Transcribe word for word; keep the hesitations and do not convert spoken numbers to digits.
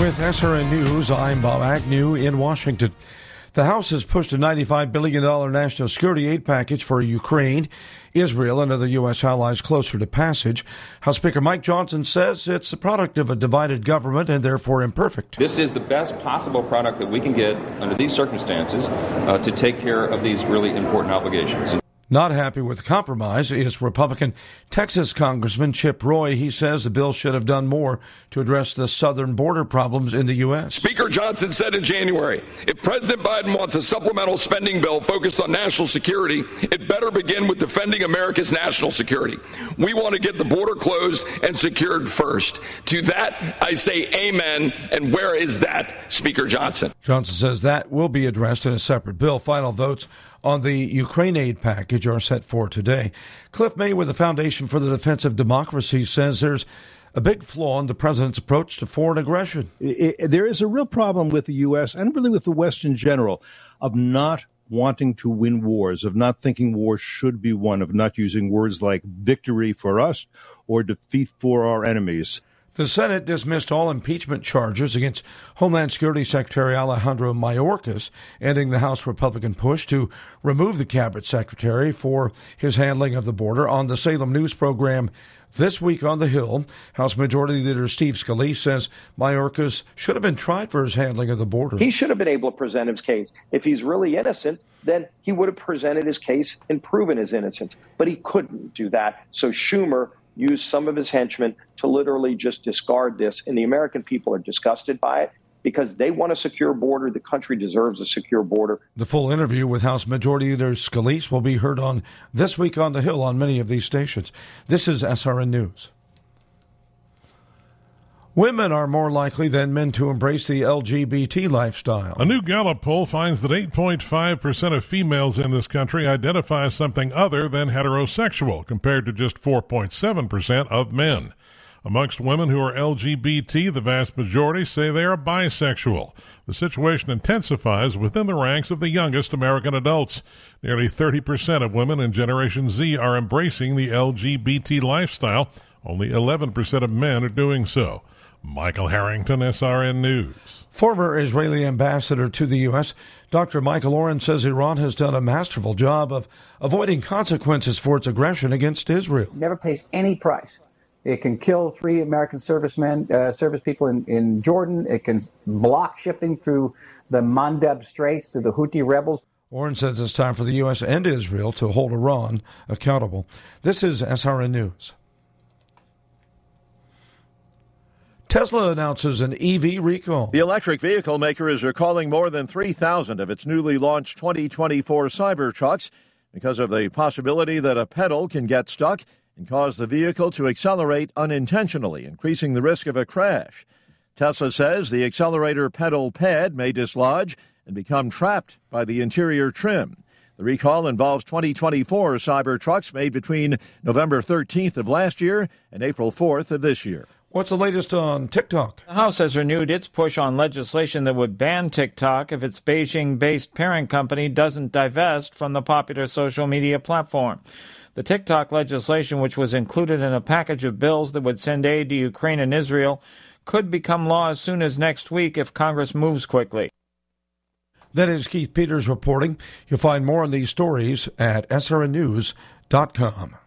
With S R N News, I'm Bob Agnew in Washington. The House has pushed a ninety-five billion dollars national security aid package for Ukraine, Israel, and other U S allies closer to passage. House Speaker Mike Johnson says it's the product of a divided government and therefore imperfect. This is the best possible product that we can get under these circumstances uh, to take care of these really important obligations. Not happy with the compromise is Republican Texas Congressman Chip Roy. He says the bill should have done more to address the southern border problems in the U S. Speaker Johnson said in January, if President Biden wants a supplemental spending bill focused on national security, it better begin with defending America's national security. We want to get the border closed and secured first. To that, I say amen. And where is that, Speaker Johnson? Johnson says that will be addressed in a separate bill. Final votes on the Ukraine aid package are set for today. Cliff May with the Foundation for the Defense of Democracy says there's a big flaw in the president's approach to foreign aggression. It, it, there is a real problem with the U S and really with the West in general of not wanting to win wars, of not thinking war should be won, of not using words like victory for us or defeat for our enemies. The Senate dismissed all impeachment charges against Homeland Security Secretary Alejandro Mayorkas, ending the House Republican push to remove the cabinet secretary for his handling of the border. On the Salem News program This Week on the Hill, House Majority Leader Steve Scalise says Mayorkas should have been tried for his handling of the border. He should have been able to present his case. If he's really innocent, then he would have presented his case and proven his innocence. But he couldn't do that. So Schumer used some of his henchmen to literally just discard this. And the American people are disgusted by it because they want a secure border. The country deserves a secure border. The full interview with House Majority Leader Scalise will be heard on This Week on the Hill on many of these stations. This is S R N News. Women are more likely than men to embrace the L G B T lifestyle. A new Gallup poll finds that eight point five percent of females in this country identify as something other than heterosexual, compared to just four point seven percent of men. Amongst women who are L G B T, the vast majority say they are bisexual. The situation intensifies within the ranks of the youngest American adults. Nearly thirty percent of women in Generation Z are embracing the L G B T lifestyle. Only eleven percent of men are doing so. Michael Harrington, S R N News. Former Israeli ambassador to the U S, Doctor Michael Oren, says Iran has done a masterful job of avoiding consequences for its aggression against Israel. It never pays any price. It can kill three American servicemen, uh, service people in, in Jordan. It can block shipping through the Mandeb Straits to the Houthi rebels. Oren says it's time for the U S and Israel to hold Iran accountable. This is S R N News. Tesla announces an E V recall. The electric vehicle maker is recalling more than three thousand of its newly launched twenty twenty-four Cybertrucks because of the possibility that a pedal can get stuck and cause the vehicle to accelerate unintentionally, increasing the risk of a crash. Tesla says the accelerator pedal pad may dislodge and become trapped by the interior trim. The recall involves twenty twenty-four Cybertrucks made between November thirteenth of last year and April fourth of this year. What's the latest on TikTok? The House has renewed its push on legislation that would ban TikTok if its Beijing-based parent company doesn't divest from the popular social media platform. The TikTok legislation, which was included in a package of bills that would send aid to Ukraine and Israel, could become law as soon as next week if Congress moves quickly. That is Keith Peters reporting. You'll find more on these stories at S R N news dot com.